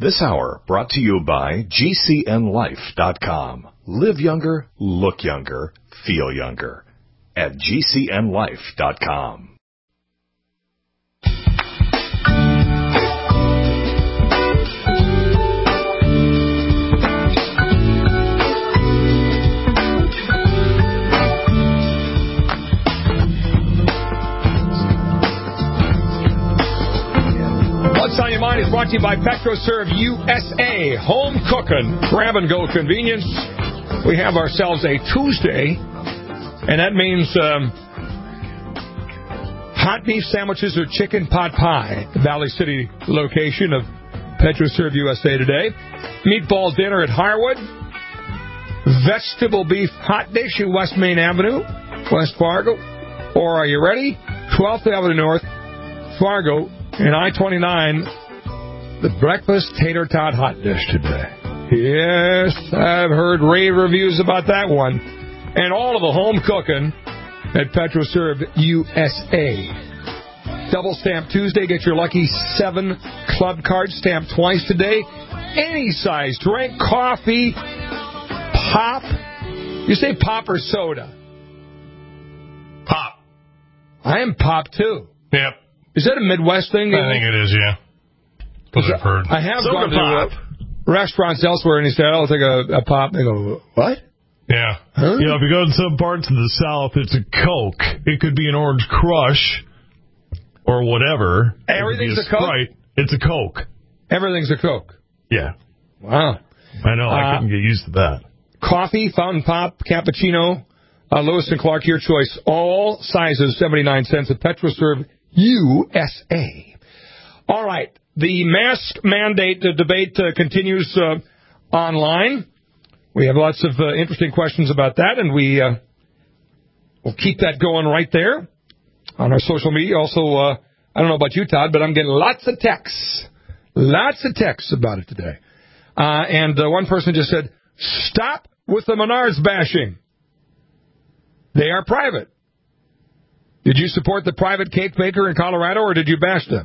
This hour brought to you by GCNLife.com. Live younger, look younger, feel younger. At GCNLife.com. What's on your mind is brought to you by PetroServe USA. Home cooking, grab and go convenience. We have ourselves a Tuesday, and that means hot beef sandwiches or chicken pot pie. The Valley City location of PetroServe USA today. Meatball dinner at Harwood. Vegetable beef hot dish at West Main Avenue, West Fargo. Or are you ready? 12th Avenue North, Fargo. And I-29, the breakfast tater tot hot dish today. Yes, I've heard rave reviews about that one. And all of the home cooking at PetroServe USA. Double Stamp Tuesday. Get your lucky 7 club cards stamped twice today. Any size drink, coffee, pop. You say pop or soda? Pop. I am pop, too. Yep. Is that a Midwest thing? I think it is, yeah. That's what I've heard. I have soda gone to restaurants elsewhere, and he said, I'll take a pop. They go, what? Yeah. Huh? You know, if you go to some parts of the South, it's a Coke. It could be an Orange Crush or whatever. Everything's a Coke? Sprite. It's a Coke. Everything's a Coke. Yeah. Wow. I know. I couldn't get used to that. Coffee, fountain pop, cappuccino, Lewis and Clark, your choice. All sizes, 79 cents at PetroServe USA. All right. The mask mandate debate continues online. We have lots of interesting questions about that, and we'll keep that going right there on our social media. Also, I don't know about you, Todd, but I'm getting lots of texts. Lots of texts about it today. And one person just said, stop with the Menards bashing. They are private. Did you support the private cake baker in Colorado, or did you bash them?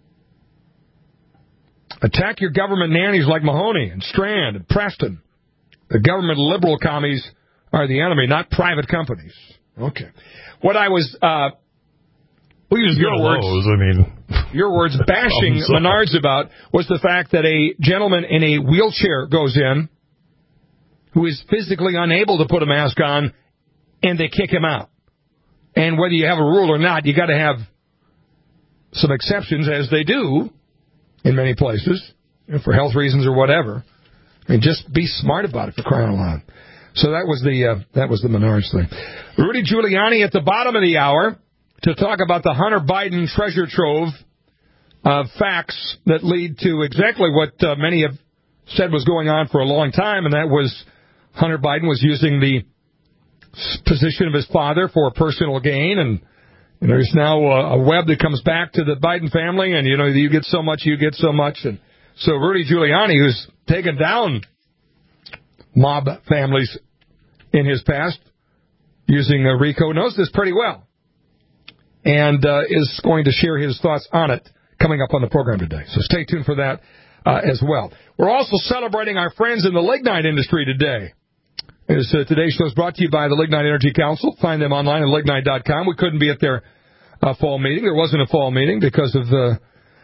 Attack your government nannies like Mahoney and Strand and Preston. The government liberal commies are the enemy, not private companies. Okay. What I was, we'll use your words. Your words bashing Menards about was the fact that a gentleman in a wheelchair goes in who is physically unable to put a mask on, and they kick him out. And whether you have a rule or not, you got to have some exceptions, as they do in many places, for health reasons or whatever. I mean, just be smart about it, for crying out loud. So that was the Menards thing. Rudy Giuliani at the bottom of the hour to talk about the Hunter Biden treasure trove of facts that lead to exactly what many have said was going on for a long time, and that was Hunter Biden was using the position of his father for personal gain, and there's now a web that comes back to the Biden family, and you get so much, you get so much, and so Rudy Giuliani, who's taken down mob families in his past using RICO, knows this pretty well, and is going to share his thoughts on it coming up on the program today. So stay tuned for that as well. We're also celebrating our friends in the lignite industry today. Today's show is brought to you by the Lignite Energy Council. Find them online at lignite.com. We couldn't be at their fall meeting. There wasn't a fall meeting because of the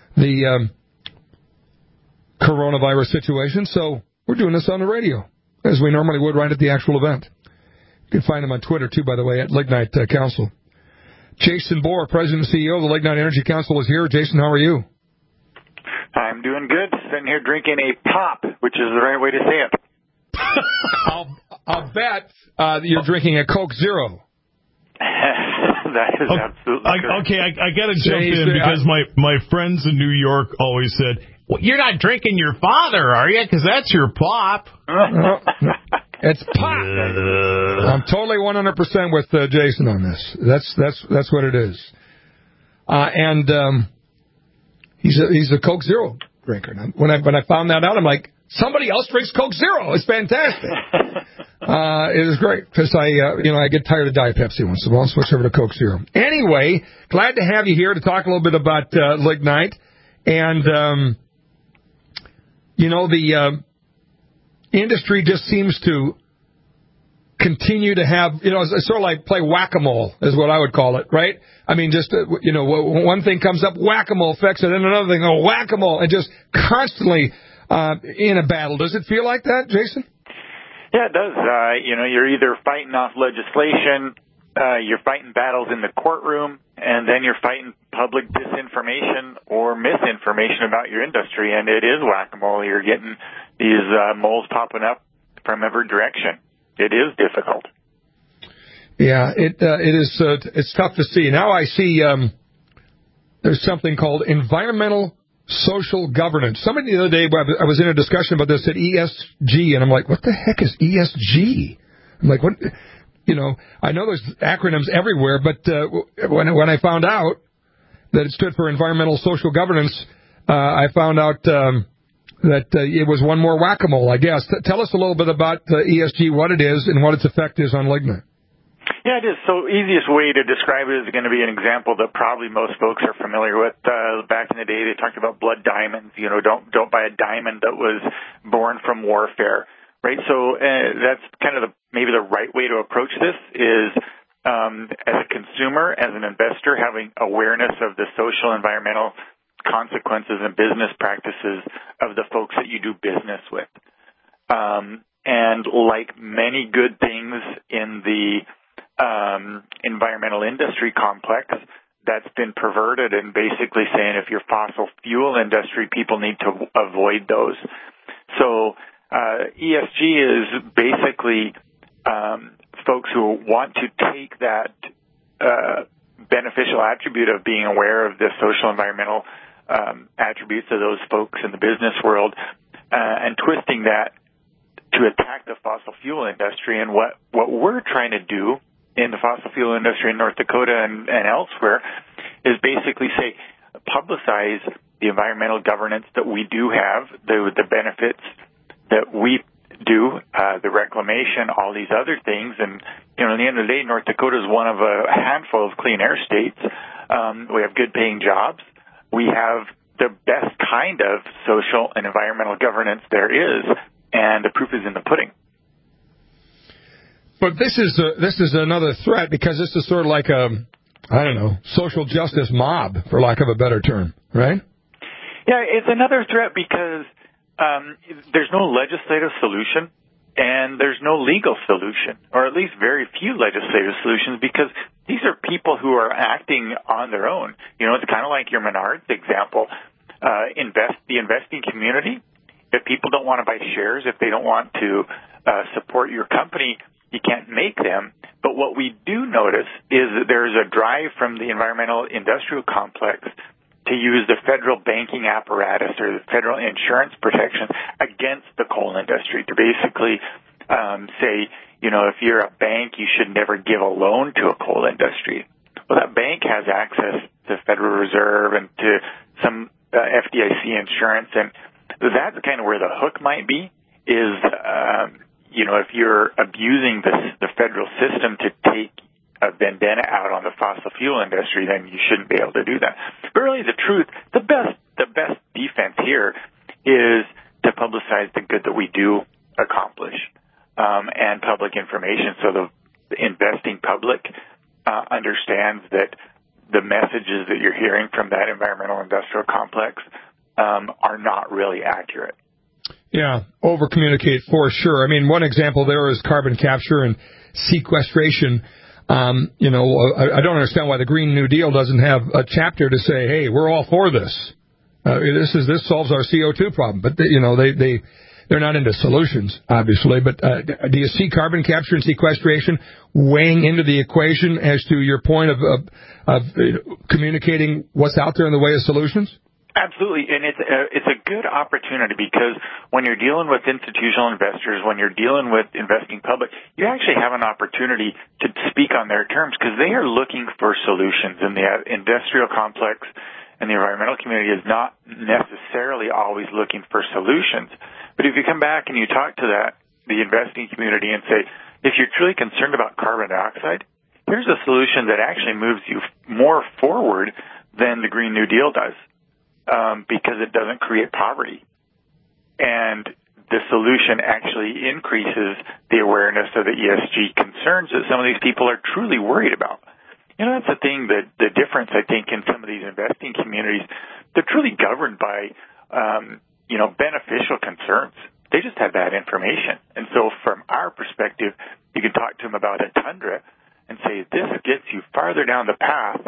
coronavirus situation, so we're doing this on the radio, as we normally would right at the actual event. You can find them on Twitter, too, by the way, at Lignite Council. Jason Bohr, President and CEO of the Lignite Energy Council, is here. Jason, how are you? I'm doing good. Sitting here drinking a pop, which is the right way to say it. I'll bet you're drinking a Coke Zero. That is absolutely correct. Okay, I got to jump in because my friends in New York always said, well, you're not drinking your father, are you? Because that's your pop. No, it's pop. I'm totally 100% with Jason on this. That's what it is. And he's a Coke Zero drinker. When I found that out, I'm like, somebody else drinks Coke Zero. It's fantastic. It is great because I get tired of Diet Pepsi once in a while. I'll switch over to Coke Zero. Anyway, glad to have you here to talk a little bit about Lignite. And the industry just seems to continue to have, it's sort of like play whack-a-mole is what I would call it, right? I mean, just, one thing comes up, whack-a-mole affects it, and another thing, whack-a-mole, and just constantly in a battle. Does it feel like that, Jason? Yeah, it does. You're either fighting off legislation, you're fighting battles in the courtroom, and then you're fighting public disinformation or misinformation about your industry, and it is whack-a-mole. You're getting these moles popping up from every direction. It is difficult. Yeah, it is. It's tough to see. Now I see there's something called environmental social governance. Somebody the other day, I was in a discussion about this at ESG, and I'm like, what the heck is ESG? I'm like, what? I know there's acronyms everywhere, but when I found out that it stood for environmental social governance, I found out that it was one more whack-a-mole, I guess. Tell us a little bit about ESG, what it is, and what its effect is on Lignite. Yeah, it is. So easiest way to describe it is going to be an example that probably most folks are familiar with. Back in the day, they talked about blood diamonds. Don't buy a diamond that was born from warfare, right? So that's kind of maybe the right way to approach this is as a consumer, as an investor, having awareness of the social, environmental consequences and business practices of the folks that you do business with. And like many good things in the environmental industry complex, that's been perverted and basically saying if you're fossil fuel industry, people need to avoid those. So ESG is basically folks who want to take that beneficial attribute of being aware of the social environmental attributes of those folks in the business world and twisting that to attack the fossil fuel industry. And what we're trying to do in the fossil fuel industry in North Dakota and elsewhere is basically say, publicize the environmental governance that we do have, the benefits that we do, the reclamation, all these other things. And, at the end of the day, North Dakota is one of a handful of clean air states. We have good paying jobs. We have the best kind of social and environmental governance there is, and the proof is in the pudding. But this is another threat because this is sort of like a, social justice mob, for lack of a better term, right? Yeah, it's another threat because there's no legislative solution and there's no legal solution, or at least very few legislative solutions, because these are people who are acting on their own. It's kind of like your Menards example. The investing community, if people don't want to buy shares, if they don't want to support your company, you can't make them. But what we do notice is that there's a drive from the environmental industrial complex to use the federal banking apparatus or the federal insurance protection against the coal industry to basically say, if you're a bank, you should never give a loan to a coal industry. Well, that bank has access to the Federal Reserve and to some FDIC insurance, and that's kind of where the hook might be is, if you're abusing the federal system to take a vendetta out on the fossil fuel industry, then you shouldn't be able to do that. But really, the truth, the best defense here is to publicize the good that we do accomplish, and public information, so the investing public understands that the messages that you're hearing from that environmental industrial complex are not really accurate. Yeah, over-communicate for sure. I mean, one example there is carbon capture and sequestration. I don't understand why the Green New Deal doesn't have a chapter to say, hey, we're all for this. This solves our CO2 problem. But, they're not into solutions, obviously. But do you see carbon capture and sequestration weighing into the equation as to your point of communicating what's out there in the way of solutions? Absolutely, and it's a good opportunity because when you're dealing with institutional investors, when you're dealing with investing public, you actually have an opportunity to speak on their terms because they are looking for solutions, and the industrial complex and the environmental community is not necessarily always looking for solutions. But if you come back and you talk to the investing community and say, if you're truly concerned about carbon dioxide, here's a solution that actually moves you more forward than the Green New Deal does. Because it doesn't create poverty. and the solution actually increases the awareness of the ESG concerns that some of these people are truly worried about. That's the thing, the difference, I think, in some of these investing communities. They're truly governed by, beneficial concerns. They just have that information. And so from our perspective, you can talk to them about a Tundra and say, this gets you farther down the path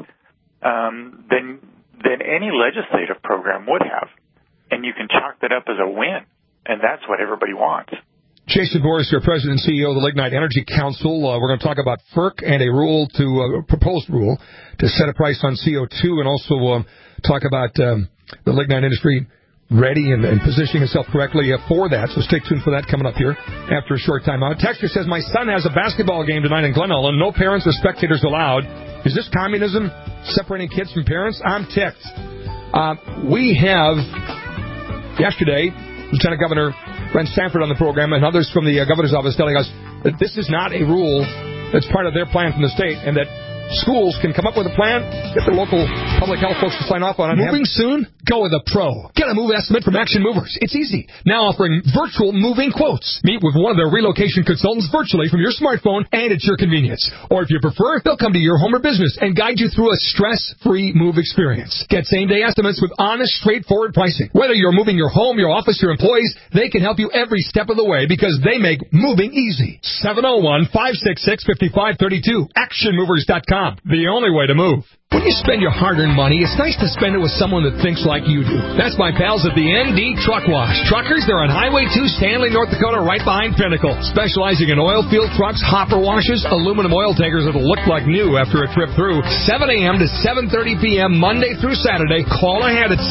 than any legislative program would have. And you can chalk that up as a win. And that's what everybody wants. Jason Boris, your president and CEO of the Lignite Energy Council. We're going to talk about FERC and a proposed rule to set a price on CO2, and also talk about the lignite industry ready and positioning itself correctly for that. So stay tuned for that coming up here after a short time out. Texter says, my son has a basketball game tonight in Glen Ellyn. No parents or spectators allowed. Is this communism, separating kids from parents? I'm ticked. We have, yesterday, Lieutenant Governor Brent Sanford on the program and others from the governor's office telling us that this is not a rule that's part of their plan from the state, and that schools can come up with a plan, get their local public health folks to sign off on it. Moving soon? Go with a pro. Get a move estimate from Action Movers. It's easy. Now offering virtual moving quotes. Meet with one of their relocation consultants virtually from your smartphone and at your convenience. Or if you prefer, they'll come to your home or business and guide you through a stress-free move experience. Get same-day estimates with honest, straightforward pricing. Whether you're moving your home, your office, your employees, they can help you every step of the way because they make moving easy. 701-566-5532. ActionMovers.com. The only way to move. When you spend your hard-earned money, it's nice to spend it with someone that thinks like you do. That's my pals at the ND Truck Wash. Truckers, they're on Highway 2, Stanley, North Dakota, right behind Pinnacle. Specializing in oil field trucks, hopper washes, aluminum oil tankers that'll look like new after a trip through. 7 a.m. to 7:30 p.m. Monday through Saturday. Call ahead at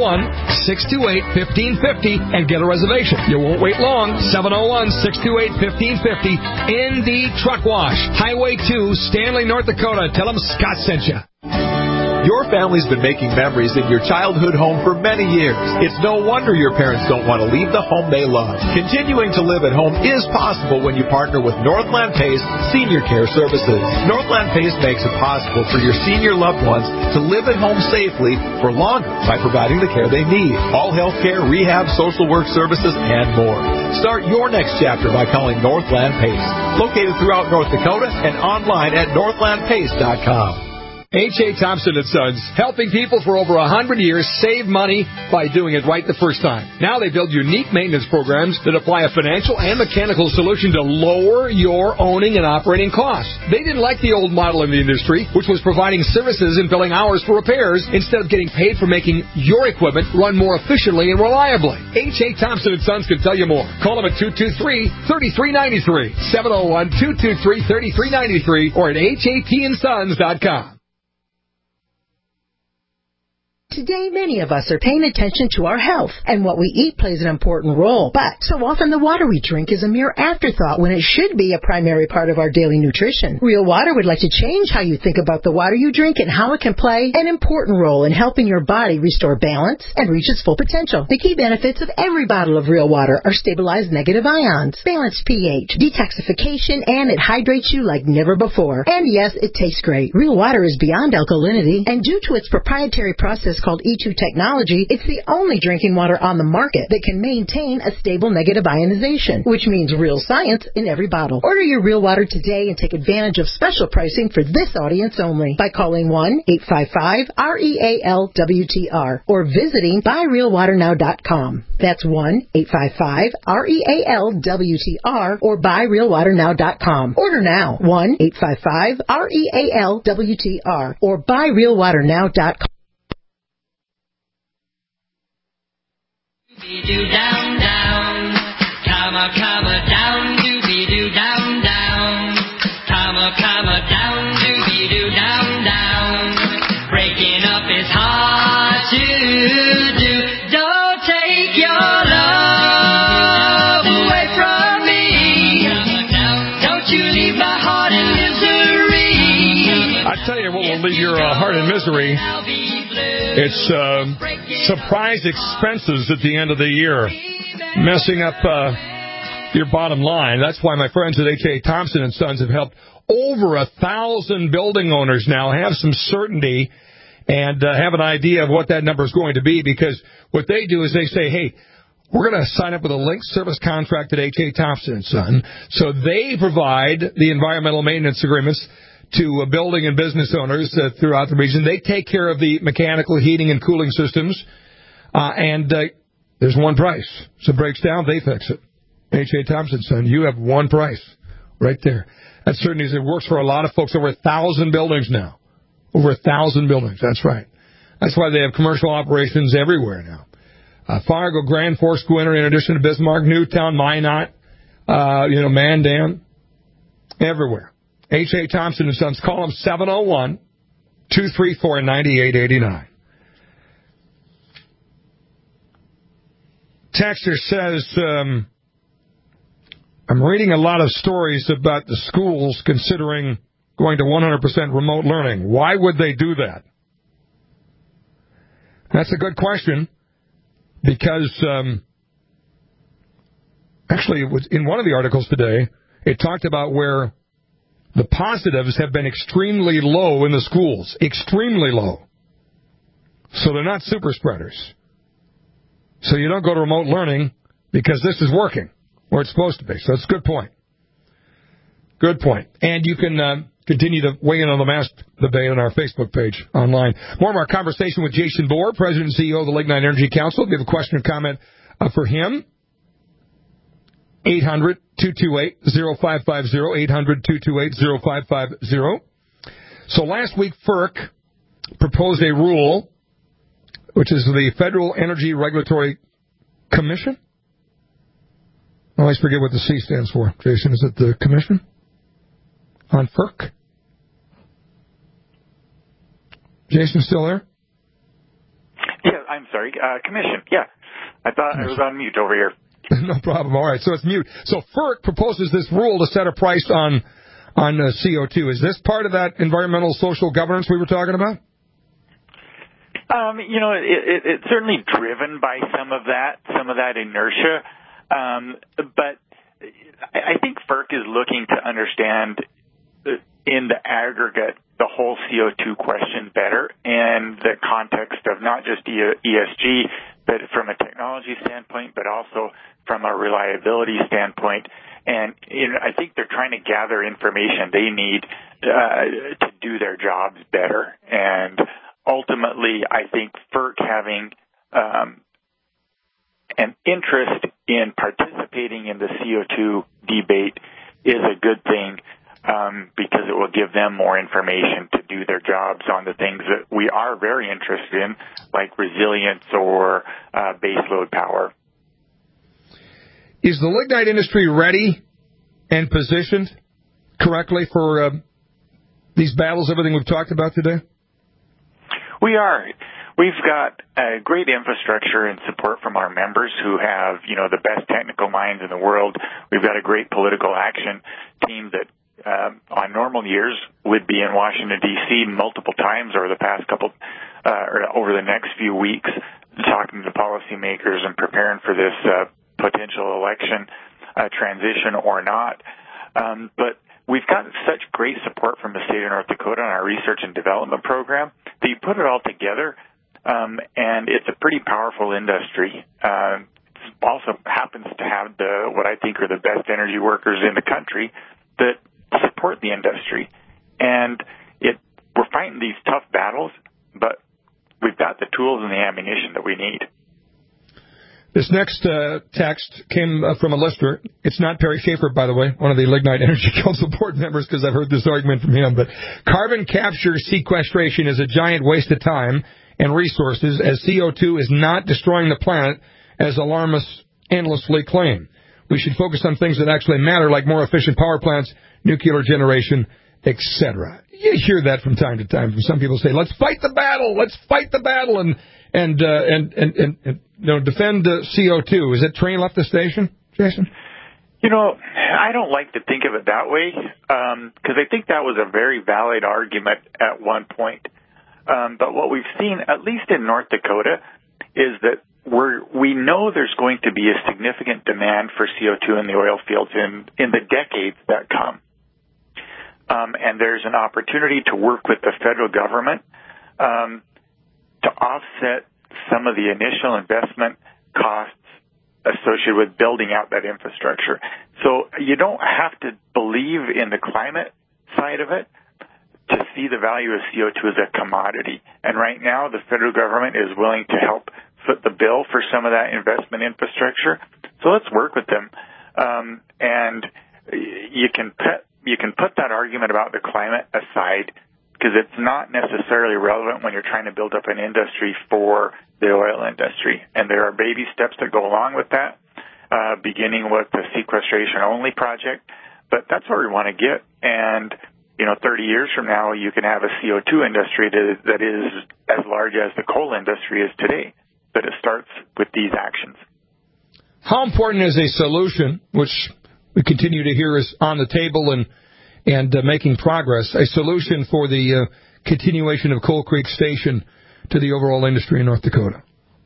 701-628-1550 and get a reservation. You won't wait long. 701-628-1550. ND Truck Wash. Highway 2, Stanley, North Dakota. Tell them Scott sent you. Your family's been making memories in your childhood home for many years. It's no wonder your parents don't want to leave the home they love. Continuing to live at home is possible when you partner with Northland PACE Senior Care Services. Northland PACE makes it possible for your senior loved ones to live at home safely for longer by providing the care they need. All health care, rehab, social work services, and more. Start your next chapter by calling Northland PACE. Located throughout North Dakota and online at northlandpace.com. H.A. Thompson & Sons, helping people for over 100 years save money by doing it right the first time. Now they build unique maintenance programs that apply a financial and mechanical solution to lower your owning and operating costs. They didn't like the old model in the industry, which was providing services and billing hours for repairs instead of getting paid for making your equipment run more efficiently and reliably. H.A. Thompson & Sons can tell you more. Call them at 223-3393, 701-223-3393, or at hatsons.com. Today, many of us are paying attention to our health, and what we eat plays an important role. But so often the water we drink is a mere afterthought when it should be a primary part of our daily nutrition. Real Water would like to change how you think about the water you drink and how it can play an important role in helping your body restore balance and reach its full potential. The key benefits of every bottle of Real Water are stabilized negative ions, balanced pH, detoxification, and it hydrates you like never before. And yes, it tastes great. Real Water is beyond alkalinity, and due to its proprietary process called E2 technology, it's the only drinking water on the market that can maintain a stable negative ionization, which means real science in every bottle. Order your Real Water today and take advantage of special pricing for this audience only by calling 1-855-REAL-WTR or visiting buyrealwaternow.com. That's 1-855-REAL-WTR or buyrealwaternow.com. Order now. 1-855-REAL-WTR or buyrealwaternow.com. Doobie-doo down, down, comma, down, doobie-doo down, down, comma, down, doobie-doo down, down. Breaking up is hard to do. Don't take your love away from me. Don't you leave my heart in misery. I tell you what will leave your heart in misery. It's surprise expenses at the end of the year, messing up your bottom line. That's why my friends at H.A. Thompson & Sons have helped over 1,000 building owners now have some certainty and have an idea of what that number is going to be, because what they do is they say, hey, we're going to sign up with a linked service contract at H.A. Thompson & Son. So they provide the environmental maintenance agreements to building and business owners throughout the region. They take care of the mechanical heating and cooling systems. And there's one price. So it breaks down, they fix it. H.A. Thompson & Son, you have one price right there. That certainly is. It works for a lot of folks. Over 1,000 buildings now. Over 1,000 buildings. That's right. That's why they have commercial operations everywhere now. Fargo, Grand Forks, Gwinnett, in addition to Bismarck, Newtown, Minot, Mandan, everywhere. H.A. Thompson & Sons. Call them 701-234-9889. Texter says, I'm reading a lot of stories about the schools considering going to 100% remote learning. Why would they do that? That's a good question, because actually it was in one of the articles today, it talked about where the positives have been extremely low in the schools, extremely low. So they're not super spreaders. So you don't go to remote learning because this is working where it's supposed to be. So that's a good point. Good point. And you can continue to weigh in on the mask debate on our Facebook page online. More of our conversation with Jason Bohr, President and CEO of the Lignite Energy Council. If you have a question or comment for him, 800-228-0550, 800-228-0550. So last week, FERC proposed a rule, which is the Federal Energy Regulatory Commission. I always forget what the C stands for. Jason, is it the Commission on FERC? Jason, still there? Yeah, I'm sorry. Commission, yeah. I thought I was on mute over here. No problem. All right, so it's mute. So FERC proposes this rule to set a price on CO2. Is this part of that environmental social governance we were talking about? It's certainly driven by some of that inertia. But I think FERC is looking to understand in the aggregate the whole CO2 question better in the context of not just ESG, but from a technology standpoint, but also from a reliability standpoint. And I think they're trying to gather information they need to do their jobs better. And ultimately, I think FERC having an interest in participating in the CO2 debate is a good thing because it will give them more information to do their jobs on the things that we are very interested in, like resilience or baseload power. Is the lignite industry ready and positioned correctly for these battles, everything we've talked about today? We are. We've got a great infrastructure and support from our members who have, the best technical minds in the world. We've got a great political action team that on normal years would be in Washington, D.C. multiple times over the past over the next few weeks, talking to policymakers and preparing for this potential election transition or not. But we've got such great support from the state of North Dakota on our research and development program that you put it all together, and it's a pretty powerful industry. It also happens to have what I think are the best energy workers in the country that support the industry. And we're fighting these tough battles, but we've got the tools and the ammunition that we need. This next text came from a listener. It's not Perry Schaefer, by the way, one of the Lignite Energy Council board members, because I've heard this argument from him. But carbon capture sequestration is a giant waste of time and resources, as CO2 is not destroying the planet, as alarmists endlessly claim. We should focus on things that actually matter, like more efficient power plants, nuclear generation, etc. You hear that from time to time from some people say, let's fight the battle, and defend CO2. Is that train left the station, Jason? I don't like to think of it that way, because I think that was a very valid argument at one point. But what we've seen, at least in North Dakota, is that we know there's going to be a significant demand for CO2 in the oil fields in the decades that come. And there's an opportunity to work with the federal government to offset some of the initial investment costs associated with building out that infrastructure. So you don't have to believe in the climate side of it to see the value of CO2 as a commodity. And right now, the federal government is willing to help foot the bill for some of that investment infrastructure. So let's work with them. And you can put that argument about the climate aside, because it's not necessarily relevant when you're trying to build up an industry for the oil industry. And there are baby steps that go along with that, beginning with the sequestration-only project. But that's where we want to get. And 30 years from now, you can have a CO2 industry that is as large as the coal industry is today. But it starts with these actions. How important is a solution, which we continue to hear is on the table and making progress, a solution for the continuation of Coal Creek Station to the overall industry in North Dakota?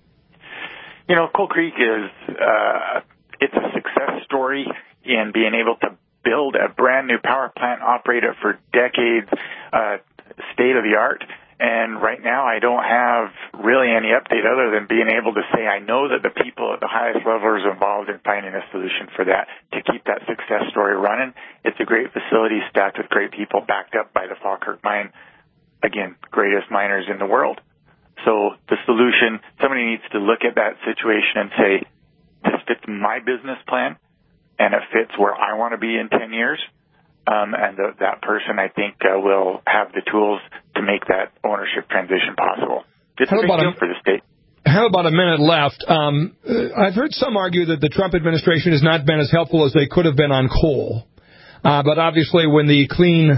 Coal Creek is it's a success story in being able to build a brand new power plant, operate it for decades, state of the art. And right now I don't have really any update other than being able to say I know that the people at the highest levels are involved in finding a solution for that to keep that success story running. It's a great facility stacked with great people backed up by the Falkirk mine, again, greatest miners in the world. So the solution, somebody needs to look at that situation and say, this fits my business plan and it fits where I want to be in 10 years. And that person, I think, will have the tools to make that ownership transition possible. It's a big deal for the state. How about a minute left? I've heard some argue that the Trump administration has not been as helpful as they could have been on coal. But obviously when the clean,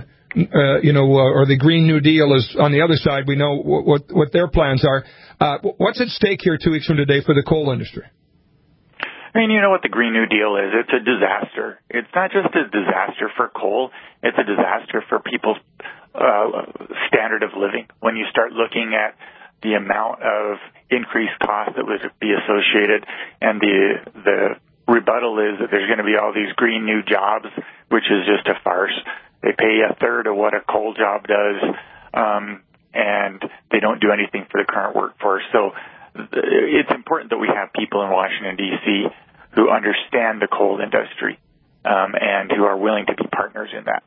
or the Green New Deal is on the other side, we know what their plans are. What's at stake here 2 weeks from today for the coal industry? I mean, you know what the Green New Deal is. It's a disaster. It's not just a disaster for coal. It's a disaster for people's standard of living. When you start looking at the amount of increased cost that would be associated, and the rebuttal is that there's going to be all these green new jobs, which is just a farce. They pay a third of what a coal job does, and they don't do anything for the current workforce. So it's important that we have people in Washington, D.C. who understand the coal industry and who are willing to be partners in that.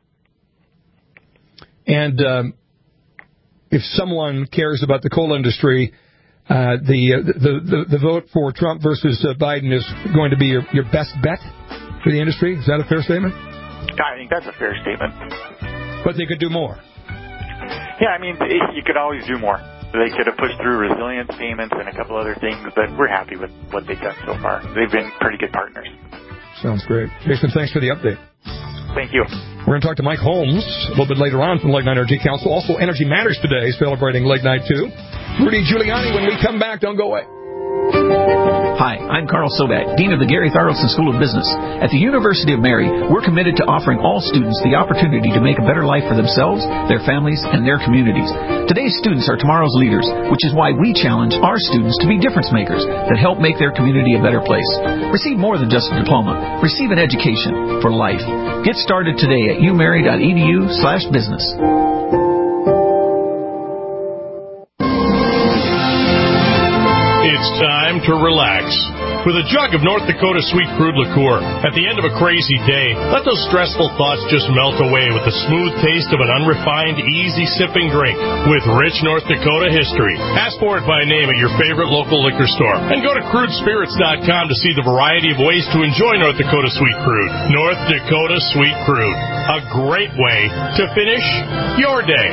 And if someone cares about the coal industry, the vote for Trump versus Biden is going to be your best bet for the industry. Is that a fair statement? I think that's a fair statement. But they could do more. Yeah, I mean, you could always do more. They could have pushed through resilience payments and a couple other things, but we're happy with what they've done so far. They've been pretty good partners. Sounds great. Jason, thanks for the update. Thank you. We're going to talk to Mike Holmes a little bit later on from the Lignite Energy Council. Also, Energy Matters today, celebrating Lignite 2. Rudy Giuliani, when we come back, don't go away. Hi, I'm Carl Sobak, Dean of the Gary Tharaldson School of Business. At the University of Mary, we're committed to offering all students the opportunity to make a better life for themselves, their families, and their communities. Today's students are tomorrow's leaders, which is why we challenge our students to be difference makers that help make their community a better place. Receive more than just a diploma. Receive an education for life. Get started today at umary.edu/business. It's time to relax with a jug of North Dakota Sweet Crude Liqueur. At the end of a crazy day, let those stressful thoughts just melt away with the smooth taste of an unrefined, easy-sipping drink with rich North Dakota history. Ask for it by name at your favorite local liquor store. And go to crudespirits.com to see the variety of ways to enjoy North Dakota Sweet Crude. North Dakota Sweet Crude. A great way to finish your day.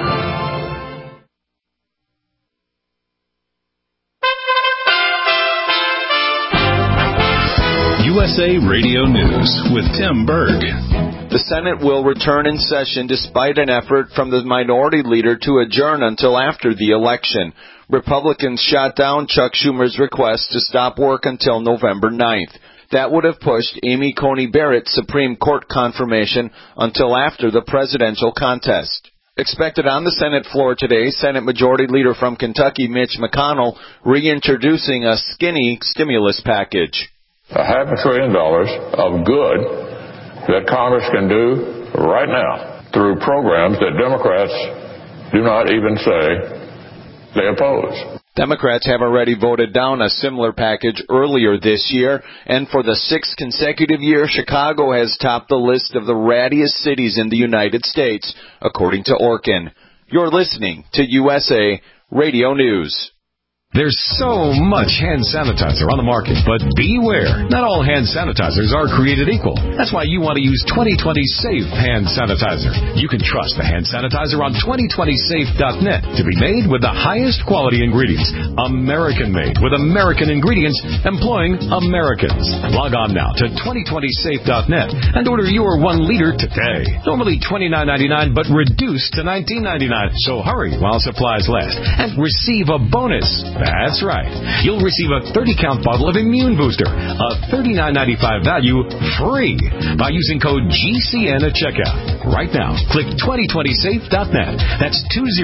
USA Radio News with Tim Berg. The Senate will return in session despite an effort from the minority leader to adjourn until after the election. Republicans shot down Chuck Schumer's request to stop work until November 9th. That would have pushed Amy Coney Barrett's Supreme Court confirmation until after the presidential contest. Expected on the Senate floor today, Senate Majority Leader from Kentucky, Mitch McConnell, reintroducing a skinny stimulus package. $500 billion of good that Congress can do right now through programs that Democrats do not even say they oppose. Democrats have already voted down a similar package earlier this year, and for the 6th consecutive year, Chicago has topped the list of the rattiest cities in the United States, according to Orkin. You're listening to USA Radio News. There's so much hand sanitizer on the market, but beware. Not all hand sanitizers are created equal. That's why you want to use 2020 Safe Hand Sanitizer. You can trust the hand sanitizer on 2020safe.net to be made with the highest quality ingredients. American-made with American ingredients, employing Americans. Log on now to 2020safe.net and order your 1 liter today. Normally $29.99, but reduced to $19.99. So hurry while supplies last and receive a bonus. That's right. You'll receive a 30-count bottle of Immune Booster, a $39.95 value, free by using code GCN at checkout. Right now, click 2020safe.net. That's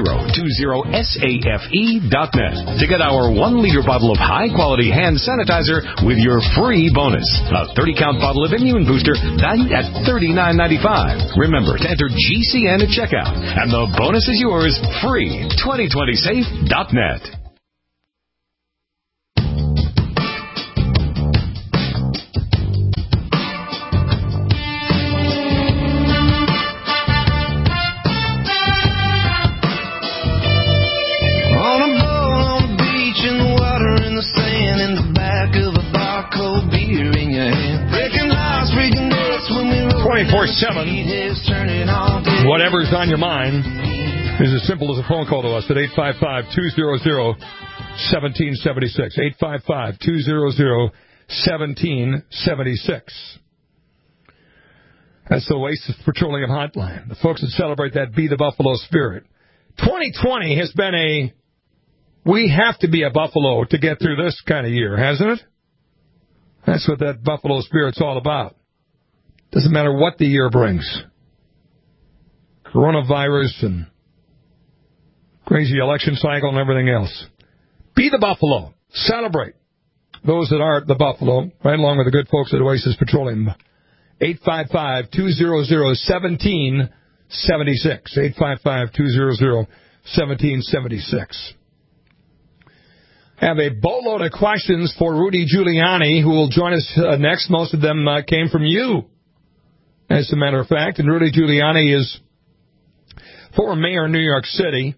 2020safe.net to get our 1-liter bottle of high-quality hand sanitizer with your free bonus. A 30-count bottle of Immune Booster valued at $39.95. Remember to enter GCN at checkout, and the bonus is yours free. 2020safe.net. On a boat, on the beach, in the water, in the sand, in the back of a bar, cold beer in your hand. Breaking hearts, breaking necks when we roll. 24/7. Whatever's on your mind is as simple as a phone call to us at 855-200-1776. 855-200-1776. That's the Oasis Petroleum Hotline. The folks that celebrate that Be the Buffalo spirit. 2020 has been we have to be a Buffalo to get through this kind of year, hasn't it? That's what that Buffalo spirit's all about. Doesn't matter what the year brings. Coronavirus and crazy election cycle and everything else. Be the Buffalo. Celebrate those that are the Buffalo, right along with the good folks at Oasis Petroleum. 855-200-1776. 855-200-1776. I have a boatload of questions for Rudy Giuliani, who will join us next. Most of them came from you, as a matter of fact. And Rudy Giuliani is former mayor of New York City.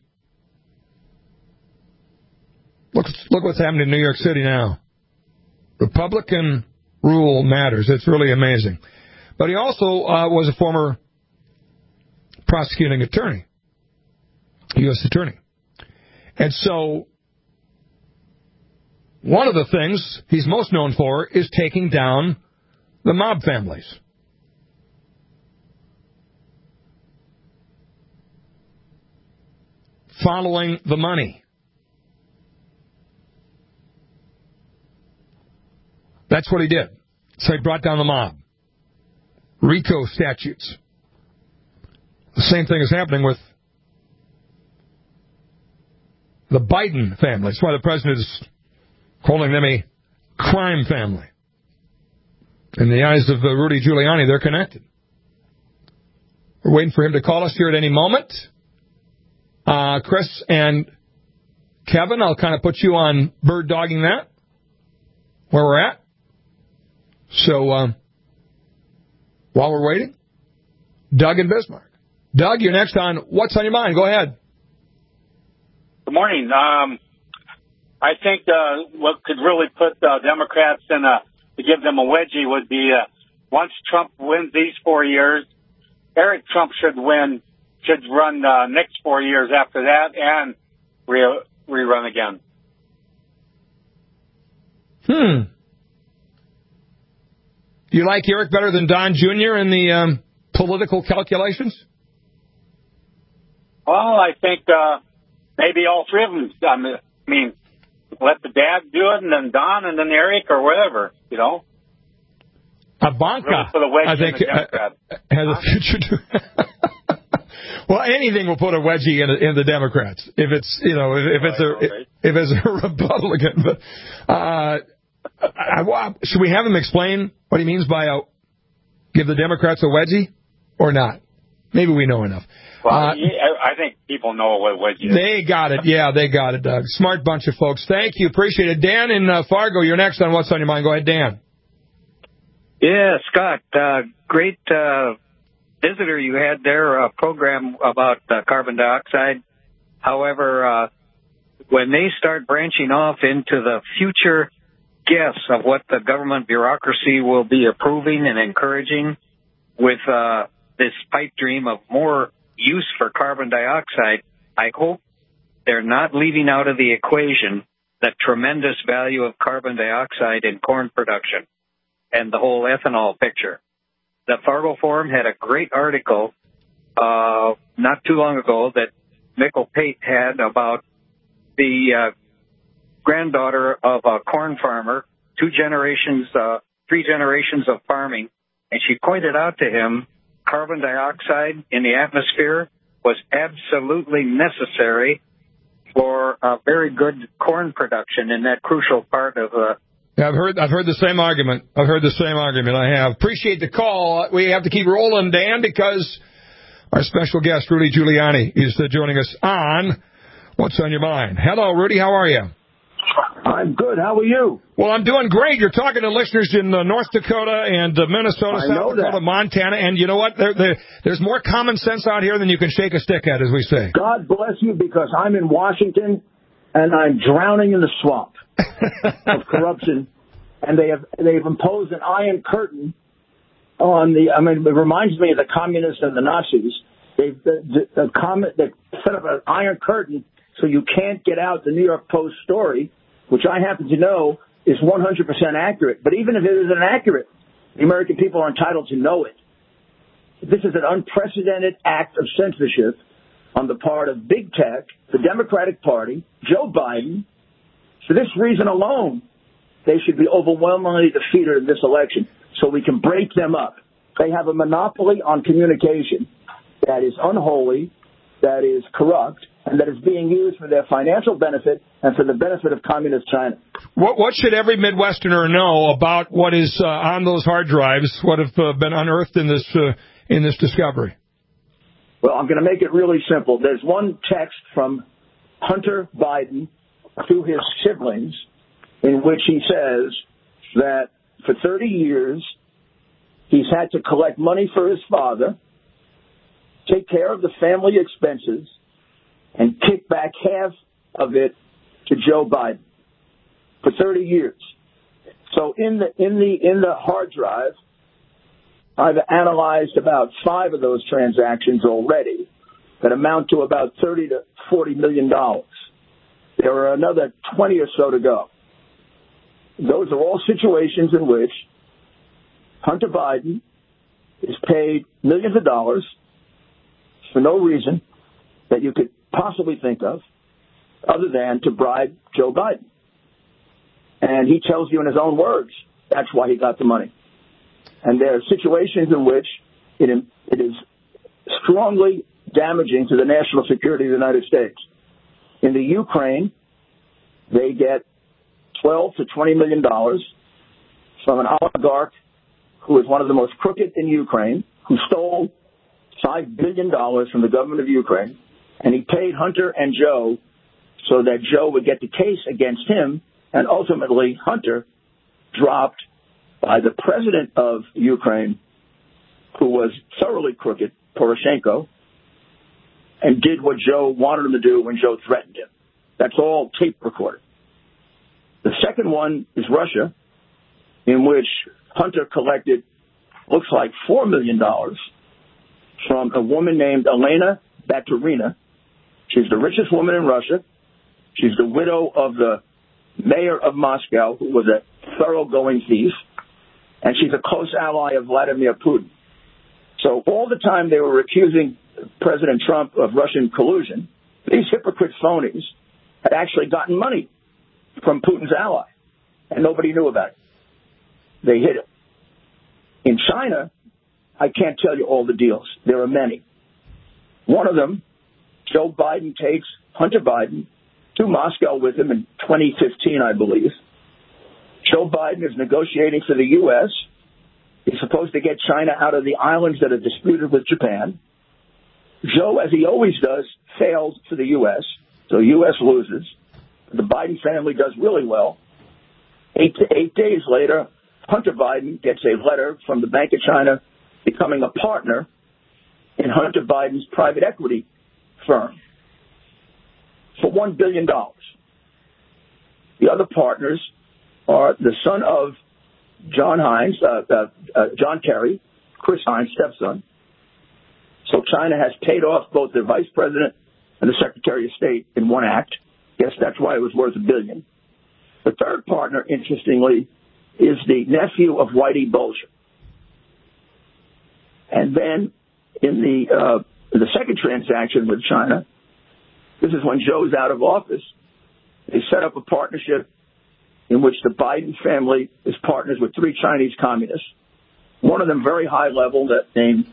Look what's happening in New York City now. Republican rule matters. It's really amazing. But he also was a former prosecuting attorney, U.S. attorney. And so one of the things he's most known for is taking down the mob families. Following the money. That's what he did. So he brought down the mob. RICO statutes. The same thing is happening with the Biden family. That's why the president is calling them a crime family. In the eyes of Rudy Giuliani, they're connected. We're waiting for him to call us here at any moment. Chris and Kevin, I'll kind of put you on bird dogging that, where we're at. So, while we're waiting, Doug in Bismarck. Doug, you're next on What's on Your Mind. Go ahead. Good morning. I think what could really put Democrats to give them a wedgie would be once Trump wins these 4 years, Eric Trump should run next 4 years after that and rerun again. You like Eric better than Don Jr. in the political calculations? Well, I think maybe all three of them. I mean, let the dad do it, and then Don, and then Eric, or whatever, you know. Ivanka, really I think, has a future to. Well, anything will put a wedgie in the Democrats if it's if it's a Republican. But should we have him explain what he means by give the Democrats a wedgie or not? Maybe we know enough. Well, I think people know what wedgie is. They got it. Yeah, they got it, Doug. Smart bunch of folks. Thank you. Appreciate it. Dan in Fargo, you're next on What's on Your Mind. Go ahead, Dan. Yeah, Scott, great visitor you had there, a program about carbon dioxide. However, when they start branching off into the future guess of what the government bureaucracy will be approving and encouraging with this pipe dream of more use for carbon dioxide, I hope they're not leaving out of the equation the tremendous value of carbon dioxide in corn production and the whole ethanol picture. The Fargo Forum had a great article not too long ago that Mikkel Pate had about the granddaughter of a corn farmer, 3 generations of farming, and she pointed out to him carbon dioxide in the atmosphere was absolutely necessary for a very good corn production in that crucial part of Yeah, I've heard the same argument. I have. Appreciate the call. We have to keep rolling, Dan, because our special guest, Rudy Giuliani, is joining us on What's on Your Mind. Hello, Rudy. How are you? I'm good. How are you? Well, I'm doing great. You're talking to listeners in North Dakota and Minnesota, South Dakota, Montana, and you know what? There's more common sense out here than you can shake a stick at, as we say. God bless you, because I'm in Washington, and I'm drowning in the swamp of corruption, and they've imposed an iron curtain on the. I mean, it reminds me of the communists and the Nazis. They've set up an iron curtain so you can't get out the New York Post story, which I happen to know is 100% accurate. But even if it isn't accurate, the American people are entitled to know it. This is an unprecedented act of censorship on the part of big tech, the Democratic Party, Joe Biden. For this reason alone, they should be overwhelmingly defeated in this election so we can break them up. They have a monopoly on communication that is unholy, that is corrupt, and that is being used for their financial benefit and for the benefit of communist China. What should every Midwesterner know about what is on those hard drives, what have been unearthed in this discovery? Well, I'm going to make it really simple. There's one text from Hunter Biden to his siblings in which he says that for 30 years he's had to collect money for his father, take care of the family expenses, and kick back half of it to Joe Biden for 30 years. So in the hard drive, I've analyzed about 5 of those transactions already that amount to about $30 to $40 million. There are another 20 or so to go. Those are all situations in which Hunter Biden is paid millions of dollars for no reason that you could possibly think of other than to bribe Joe Biden. And he tells you in his own words that's why he got the money. And there are situations in which it is strongly damaging to the national security of the United States. In the Ukraine, they get $12 to $20 million from an oligarch who is one of the most crooked in Ukraine, who stole $5 billion from the government of Ukraine, and he paid Hunter and Joe so that Joe would get the case against him, and ultimately Hunter dropped by the president of Ukraine, who was thoroughly crooked, Poroshenko, and did what Joe wanted him to do when Joe threatened him. That's all tape recorded. The second one is Russia, in which Hunter collected, looks like $4 million from a woman named Elena Baturina. She's the richest woman in Russia. She's the widow of the mayor of Moscow, who was a thoroughgoing thief. And she's a close ally of Vladimir Putin. So all the time they were accusing President Trump of Russian collusion, these hypocrite phonies had actually gotten money from Putin's ally, and nobody knew about it. They hid it. In China, I can't tell you all the deals. There are many. One of them, Joe Biden takes Hunter Biden to Moscow with him in 2015, I believe. Joe Biden is negotiating for the U.S. He's supposed to get China out of the islands that are disputed with Japan. Joe, as he always does, failed for the U.S., so the U.S. loses. The Biden family does really well. Eight days later, Hunter Biden gets a letter from the Bank of China becoming a partner in Hunter Biden's private equity firm for $1 billion. The other partners are the son of John Hines, John Kerry, Chris Hines' stepson. So China has paid off both the vice president and the secretary of state in one act. Yes, that's why it was worth $1 billion. The third partner, interestingly, is the nephew of Whitey Bulger. And then in the second transaction with China, this is when Joe's out of office, they set up a partnership in which the Biden family is partners with 3 Chinese communists. One of them very high level, named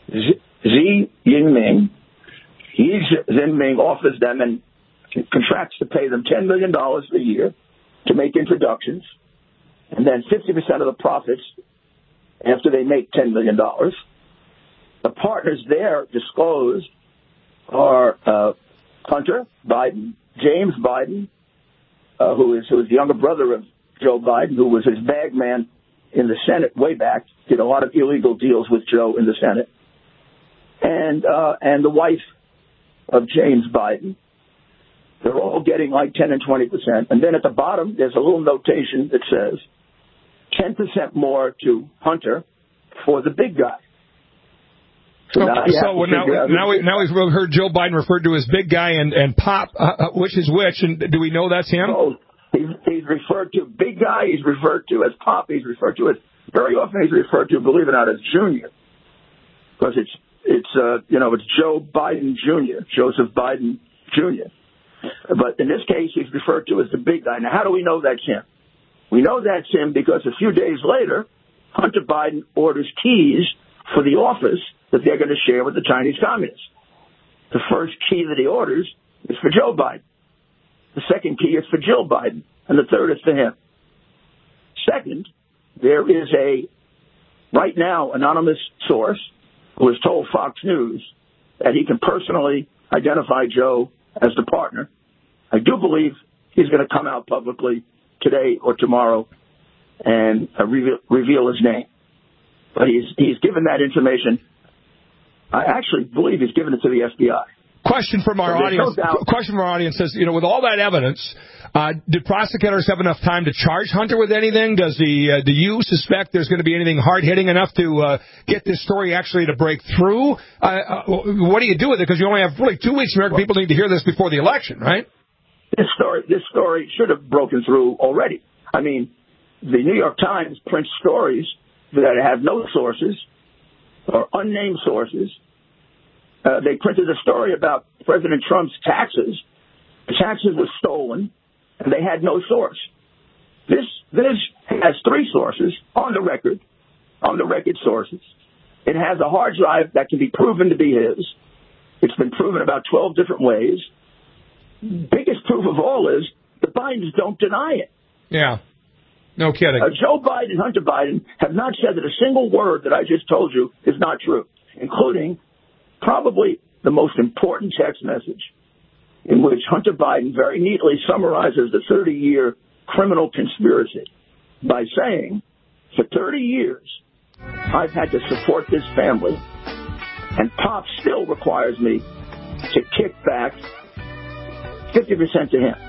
Xi Jinping. Xi Jinping offers them and contracts to pay them $10 million a year to make introductions, and then 50% of the profits after they make $10 million. The partners there disclosed are Hunter Biden, James Biden, who is the younger brother of Joe Biden, who was his bag man in the Senate way back, did a lot of illegal deals with Joe in the Senate, and the wife of James Biden. They're all getting like 10 and 20%. And then at the bottom, there's a little notation that says 10% more to Hunter for the big guy. So now we've heard Joe Biden referred to as big guy and Pop. Which is which? And do we know that's him? Oh, he's referred to big guy. He's referred to as Pop. He's referred to as very often. He's referred to, believe it or not, as Junior, because it's Joe Biden Jr., Joseph Biden Jr. But in this case, he's referred to as the big guy. Now, how do we know that's him? We know that's him because a few days later, Hunter Biden orders keys for the office that they're going to share with the Chinese communists. The first key that he orders is for Joe Biden. The second key is for Jill Biden. And the third is for him. Second, there is a, right now, anonymous source who has told Fox News that he can personally identify Joe as the partner. I do believe he's going to come out publicly today or tomorrow and reveal his name. But he's given that information. I actually believe he's given it to the FBI. Question from our audience says, with all that evidence, did prosecutors have enough time to charge Hunter with anything? Do you suspect there's going to be anything hard-hitting enough to get this story actually to break through? What do you do with it? Because you only have really 2 weeks. American people need to hear this before the election, right? This story should have broken through already. I mean, the New York Times prints stories that have no sources or unnamed sources. They printed a story about President Trump's taxes. The taxes were stolen, and they had no source. This has 3 sources on the record sources. It has a hard drive that can be proven to be his. It's been proven about 12 different ways. Biggest proof of all is the Bidens don't deny it. Yeah. No kidding. Joe Biden and Hunter Biden have not said that a single word that I just told you is not true, including probably the most important text message in which Hunter Biden very neatly summarizes the 30-year criminal conspiracy by saying, for 30 years, I've had to support this family, and Pop still requires me to kick back 50% to him.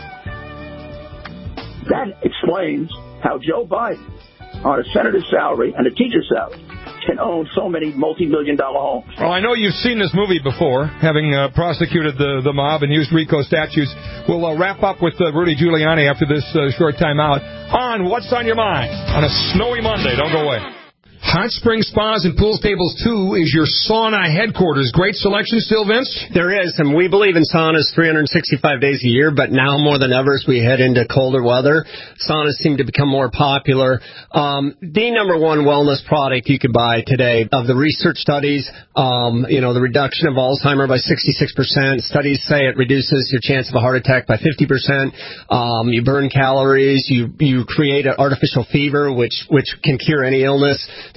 That explains how Joe Biden, on a senator's salary and a teacher's salary, can own so many multi-million-dollar homes. Well, I know you've seen this movie before, having prosecuted the mob and used RICO statutes. We'll wrap up with Rudy Giuliani after this short time out on What's on Your Mind on a snowy Monday. Don't go away. Hot Spring Spas and Pool Tables 2 is your sauna headquarters. Great selection still, Vince? There is, and we believe in saunas 365 days a year, but now more than ever as we head into colder weather, saunas seem to become more popular. The number one wellness product you could buy today, of the research studies, the reduction of Alzheimer's by 66%. Studies say it reduces your chance of a heart attack by 50%. You burn calories. You create an artificial fever, which can cure any illness.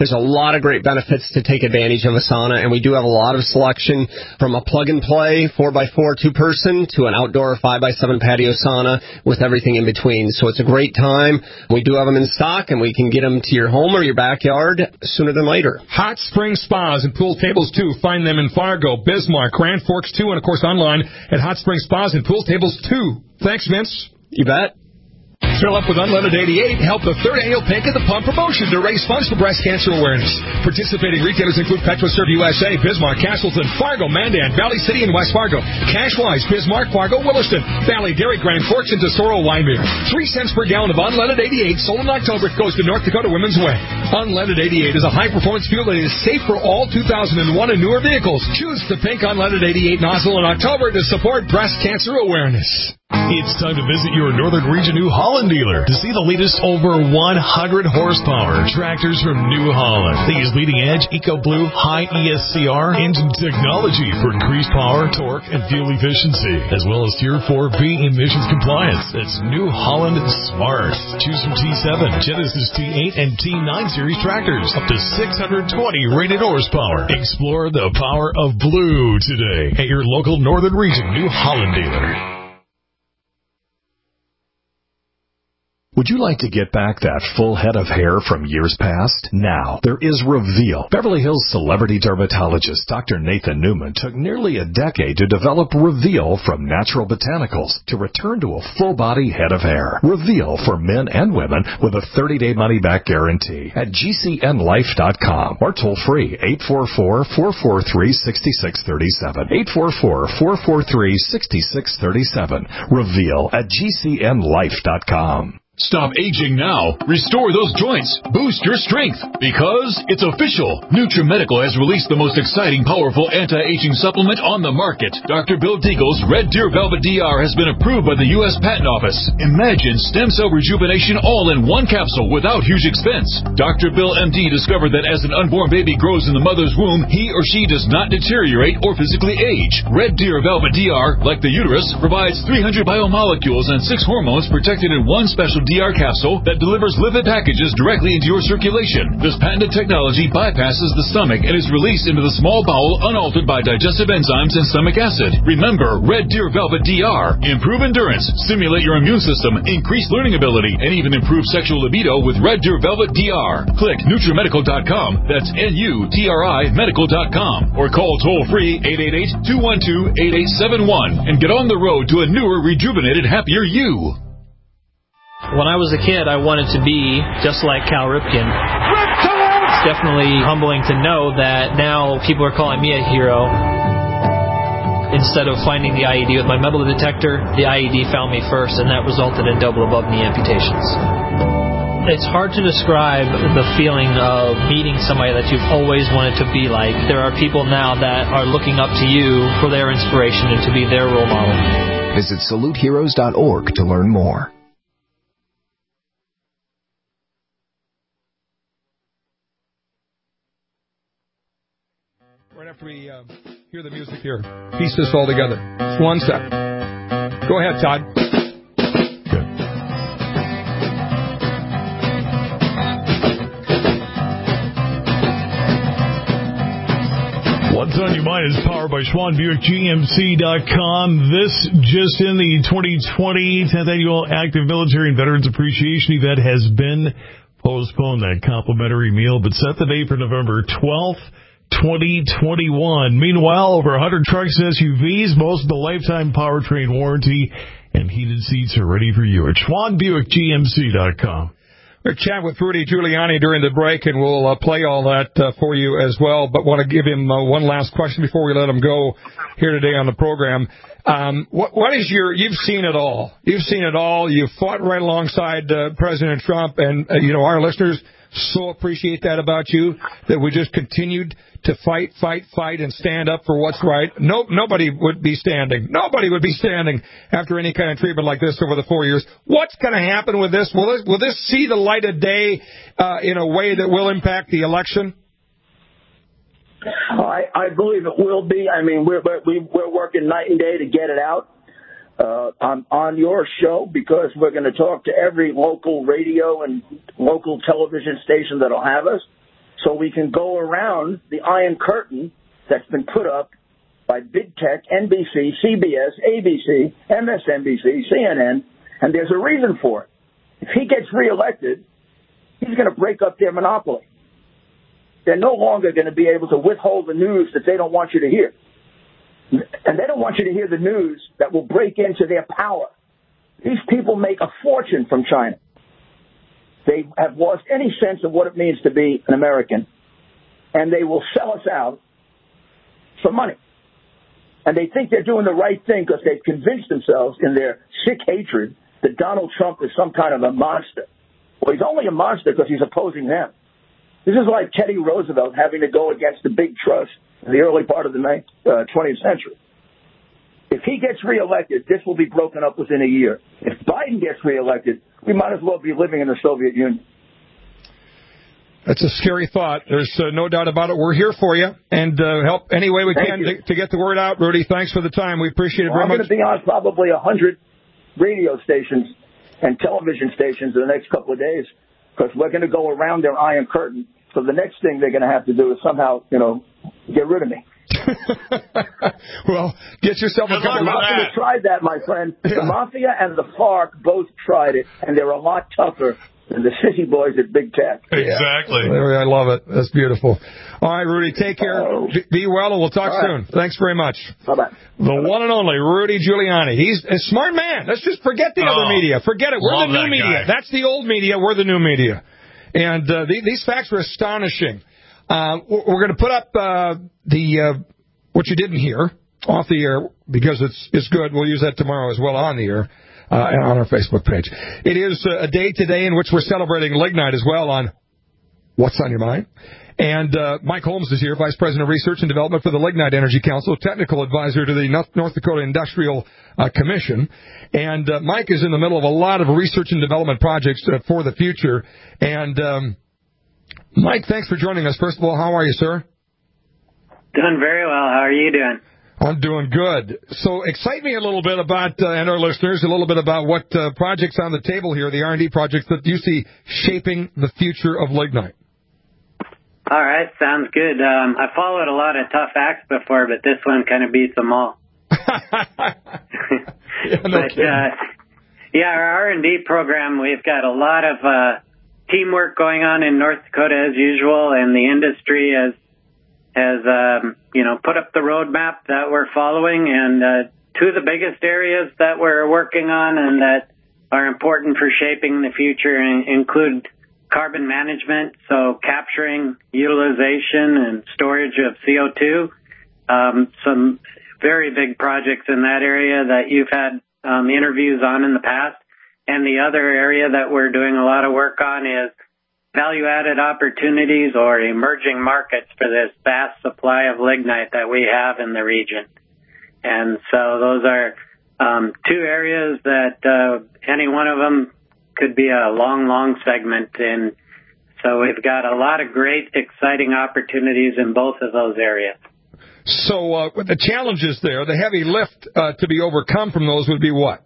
There's a lot of great benefits to take advantage of a sauna, and we do have a lot of selection from a plug-and-play 4x4 two-person to an outdoor 5x7 patio sauna with everything in between. So it's a great time. We do have them in stock, and we can get them to your home or your backyard sooner than later. Hot Spring Spas and Pool Tables, too. Find them in Fargo, Bismarck, Grand Forks, too, and, of course, online at Hot Spring Spas and Pool Tables, too. Thanks, Vince. You bet. Fill up with Unleaded 88. Help the third annual Pink of the Pump promotion to raise funds for breast cancer awareness. Participating retailers include PetroServe USA, Bismarck, Castleton, Fargo, Mandan, Valley City, and West Fargo. Cashwise, Bismarck, Fargo, Williston, Valley, Dairy, Grand Forks, and Tesoro, Wyoming. 3 cents per gallon of Unleaded 88 sold in October goes to North Dakota Women's Way. Unleaded 88 is a high-performance fuel that is safe for all 2001 and newer vehicles. Choose the Pink Unleaded 88 nozzle in October to support breast cancer awareness. It's time to visit your Northern Region New Holland dealer to see the latest over 100 horsepower tractors from New Holland. They use leading-edge EcoBlue high ESCR engine technology for increased power, torque, and fuel efficiency, as well as Tier 4B emissions compliance. It's New Holland Smart. Choose from T7, Genesis T8, and T9 series tractors, up to 620 rated horsepower. Explore the power of blue today at your local Northern Region New Holland dealer. Would you like to get back that full head of hair from years past? Now, there is Reveal. Beverly Hills celebrity dermatologist Dr. Nathan Newman took nearly a decade to develop Reveal from natural botanicals to return to a full-body head of hair. Reveal for men and women with a 30-day money-back guarantee at GCNlife.com or toll free 844-443-6637. 844-443-6637. Reveal at GCNlife.com. Stop aging now. Restore those joints. Boost your strength. Because it's official. NutriMedical has released the most exciting, powerful anti-aging supplement on the market. Dr. Bill Deagle's Red Deer Velvet DR has been approved by the U.S. Patent Office. Imagine stem cell rejuvenation all in one capsule without huge expense. Dr. Bill MD discovered that as an unborn baby grows in the mother's womb, he or she does not deteriorate or physically age. Red Deer Velvet DR, like the uterus, provides 300 biomolecules and 6 hormones protected in one special DR capsule that delivers lipid packages directly into your circulation. This patented technology bypasses the stomach and is released into the small bowel unaltered by digestive enzymes and stomach acid. Remember, Red Deer Velvet DR. Improve endurance, stimulate your immune system, increase learning ability, and even improve sexual libido with Red Deer Velvet DR. Click NutriMedical.com, that's NUTRI Medical.com, or call toll-free 888-212-8871 and get on the road to a newer, rejuvenated, happier you. When I was a kid, I wanted to be just like Cal Ripken. It's definitely humbling to know that now people are calling me a hero. Instead of finding the IED with my metal detector, the IED found me first, and that resulted in double above knee amputations. It's hard to describe the feeling of meeting somebody that you've always wanted to be like. There are people now that are looking up to you for their inspiration and to be their role model. Visit SaluteHeroes.org to learn more. Right after we hear the music here, piece this all together. Just one sec. Go ahead, Todd. What's on your mind is powered by Schwann Buick GMC.com. This just in, the 2020 10th Annual Active Military and Veterans Appreciation event has been postponed. That complimentary meal, but set the date for November 12th. 2021. Meanwhile, over 100 trucks and SUVs, most of the lifetime powertrain warranty, and heated seats are ready for you at SchwannBuickGMC.com. We're chatting with Rudy Giuliani during the break, and we'll play all that for you as well, but want to give him one last question before we let him go here today on the program. What is you've seen it all. You've seen it all. You've fought right alongside President Trump, and, our listeners so appreciate that about you, that we just continued to fight, and stand up for what's right. Nobody would be standing. Nobody would be standing after any kind of treatment like this over the 4 years. What's going to happen with this? Will this see the light of day in a way that will impact the election? I believe it will be. I mean, we're working night and day to get it out. On your show, because we're going to talk to every local radio and local television station that'll have us. so we can go around the Iron Curtain that's been put up by big tech, NBC, CBS, ABC, MSNBC, CNN, and there's a reason for it. If he gets reelected, he's going to break up their monopoly. They're no longer going to be able to withhold the news that they don't want you to hear. And they don't want you to hear the news that will break into their power. These people make a fortune from China. They have lost any sense of what it means to be an American, and they will sell us out for money. And they think they're doing the right thing because they've convinced themselves in their sick hatred that Donald Trump is some kind of a monster. Well, he's only a monster because he's opposing them. This is like Teddy Roosevelt having to go against the big trust in the early part of the 20th century. If he gets reelected, this will be broken up within a year. If Biden gets reelected, we might as well be living in the Soviet Union. That's a scary thought. There's no doubt about it. We're here for you and help any way we can to get the word out. Rudy, thanks for the time. We appreciate it very much. I'm going to be on probably 100 radio stations and television stations in the next couple of days because we're going to go around their Iron Curtain. So the next thing they're going to have to do is somehow, get rid of me. Well, get yourself a couple of... The Mafia tried that, my friend. Yeah. The Mafia and the FARC both tried it, and they're a lot tougher than the sissy boys at Big Tech. Exactly. Yeah. I love it. That's beautiful. All right, Rudy, take care. Be well, and we'll talk soon. Thanks very much. Bye-bye. The one and only Rudy Giuliani. He's a smart man. Let's just forget the other media. Forget it. We're the new media. That's the old media. We're the new media. And these facts are astonishing. We're going to put up what you didn't hear off the air because it's good. We'll use that tomorrow as well on the air and on our Facebook page. It is a day today in which we're celebrating Lignite as well on What's on Your Mind. And Mike Holmes is here, Vice President of Research and Development for the Lignite Energy Council, Technical Advisor to the North Dakota Industrial Commission. And Mike is in the middle of a lot of research and development projects for the future. And Mike, thanks for joining us. First of all, how are you, sir? Doing very well. How are you doing? I'm doing good. So excite me a little bit about, and our listeners, a little bit about what projects on the table here, the R&D projects that you see shaping the future of Lignite. All right, sounds good. I followed a lot of tough acts before, but this one kind of beats them all. Our R&D program, we've got a lot of teamwork going on in North Dakota as usual, and the industry has put up the roadmap that we're following. And two of the biggest areas that we're working on and that are important for shaping the future include carbon management, so capturing, utilization, and storage of CO2. Some very big projects in that area that you've had interviews on in the past. And the other area that we're doing a lot of work on is value-added opportunities or emerging markets for this vast supply of lignite that we have in the region. And so those are two areas that any one of them could be a long, long segment. And so we've got a lot of great, exciting opportunities in both of those areas. So the challenges there, the heavy lift to be overcome from those would be what?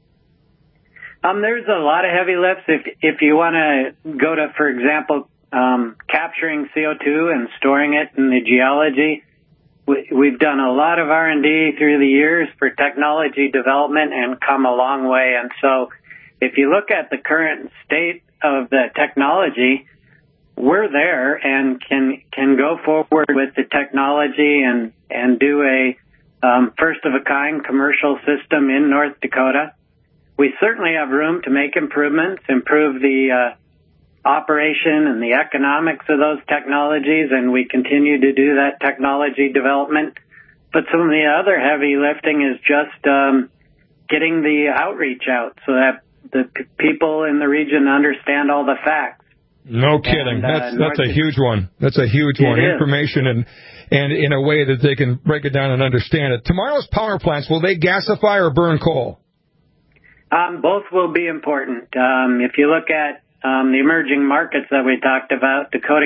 There's a lot of heavy lifts. If you want to go to, for example, capturing CO2 and storing it in the geology, we've done a lot of R&D through the years for technology development and come a long way. And so if you look at the current state of the technology, we're there and can go forward with the technology and do a first-of-a-kind commercial system in North Dakota. We certainly have room to make improvements, improve the operation and the economics of those technologies, and we continue to do that technology development. But some of the other heavy lifting is just getting the outreach out so that the people in the region understand all the facts. No kidding. That's a huge one. That's a huge one. Information and in a way that they can break it down and understand it. Tomorrow's power plants, will they gasify or burn coal? Both will be important. If you look at the emerging markets that we talked about, Dakota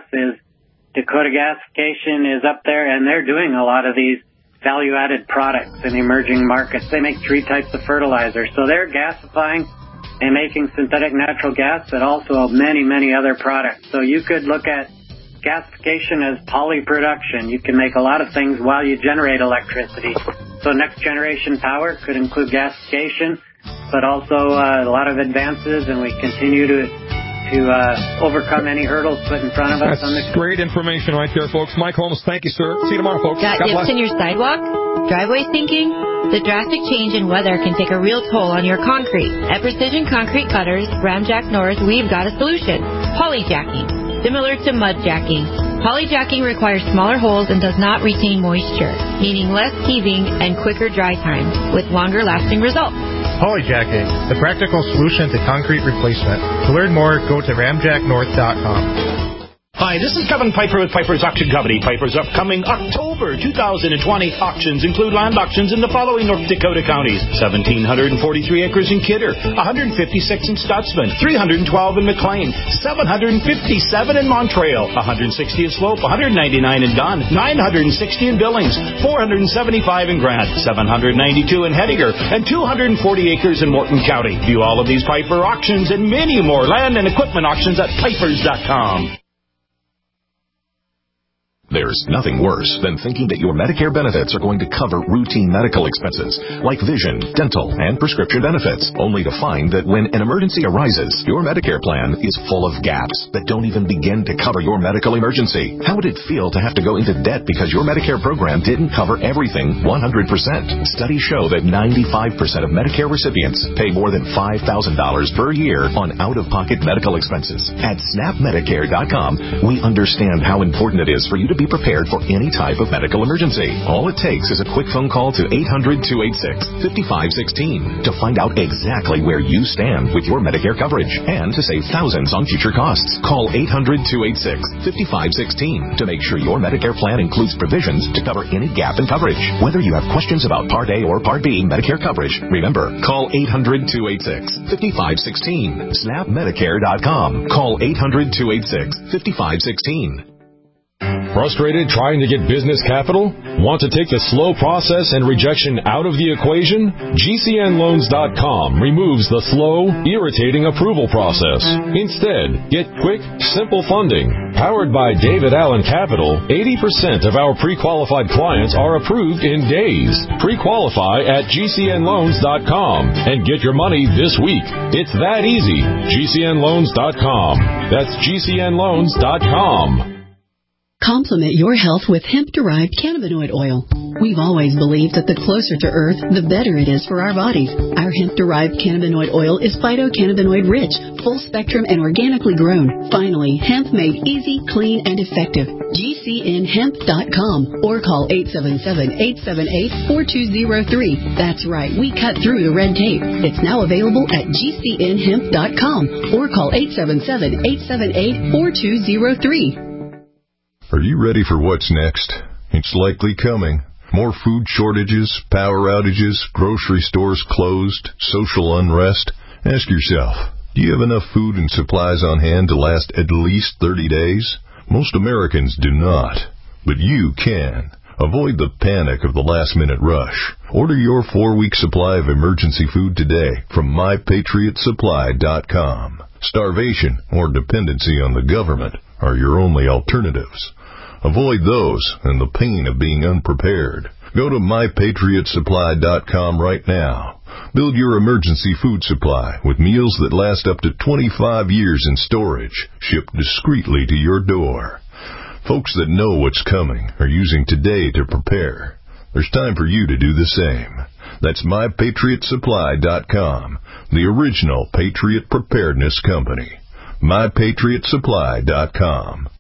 Gasification is up there, and they're doing a lot of these value-added products in emerging markets. They make 3 types of fertilizer. So they're gasifying and making synthetic natural gas, but also many, many other products. So you could look at gasification is polyproduction. You can make a lot of things while you generate electricity. So next generation power could include gasification, but also a lot of advances, and we continue to overcome any hurdles put in front of us. That's great information right there, folks. Mike Holmes, thank you, sir. See you tomorrow, folks. Got dips in your sidewalk? Driveway sinking? The drastic change in weather can take a real toll on your concrete. At Precision Concrete Cutters, Ramjack North, we've got a solution. Polyjacking. Similar to mudjacking. Polyjacking requires smaller holes and does not retain moisture, meaning less heaving and quicker dry times, with longer lasting results. Polyjacking, the practical solution to concrete replacement. To learn more, go to ramjacknorth.com. Hi, this is Kevin Piper with Piper's Auction Company. Piper's upcoming October 2020 auctions include land auctions in the following North Dakota counties: 1,743 acres in Kidder, 156 in Stutzman, 312 in McLean, 757 in Montreal, 160 in Slope, 199 in Dunn, 960 in Billings, 475 in Grant, 792 in Hettinger, and 240 acres in Morton County. View all of these Piper auctions and many more land and equipment auctions at Pipers.com. There's nothing worse than thinking that your Medicare benefits are going to cover routine medical expenses like vision, dental, and prescription benefits, only to find that when an emergency arises, your Medicare plan is full of gaps that don't even begin to cover your medical emergency. How would it feel to have to go into debt because your Medicare program didn't cover everything 100%? Studies show that 95% of Medicare recipients pay more than $5,000 per year on out-of-pocket medical expenses. At SnapMedicare.com, we understand how important it is for you to be prepared for any type of medical emergency. All it takes is a quick phone call to 800-286-5516 to find out exactly where you stand with your Medicare coverage and to save thousands on future costs. Call 800-286-5516 to make sure your Medicare plan includes provisions to cover any gap in coverage. Whether you have questions about Part A or Part B Medicare coverage, remember, call 800-286-5516. SnapMedicare.com. Call 800-286-5516. Frustrated trying to get business capital? Want to take the slow process and rejection out of the equation? GCNLoans.com removes the slow, irritating approval process. Instead, get quick, simple funding. Powered by David Allen Capital, 80% of our pre-qualified clients are approved in days. Pre-qualify at GCNLoans.com and get your money this week. It's that easy. GCNLoans.com. That's GCNLoans.com. Complement your health with hemp-derived cannabinoid oil. We've always believed that the closer to Earth, the better it is for our bodies. Our hemp-derived cannabinoid oil is phytocannabinoid-rich, full-spectrum, and organically grown. Finally, hemp made easy, clean, and effective. GCNHemp.com or call 877-878-4203. That's right, we cut through the red tape. It's now available at GCNHemp.com or call 877-878-4203. Are you ready for what's next? It's likely coming. More food shortages, power outages, grocery stores closed, social unrest. Ask yourself, do you have enough food and supplies on hand to last at least 30 days? Most Americans do not, but you can. Avoid the panic of the last-minute rush. Order your 4-week supply of emergency food today from MyPatriotSupply.com. Starvation or dependency on the government are your only alternatives. Avoid those and the pain of being unprepared. Go to MyPatriotSupply.com right now. Build your emergency food supply with meals that last up to 25 years in storage, shipped discreetly to your door. Folks that know what's coming are using today to prepare. There's time for you to do the same. That's MyPatriotSupply.com, the original Patriot Preparedness Company. MyPatriotSupply.com.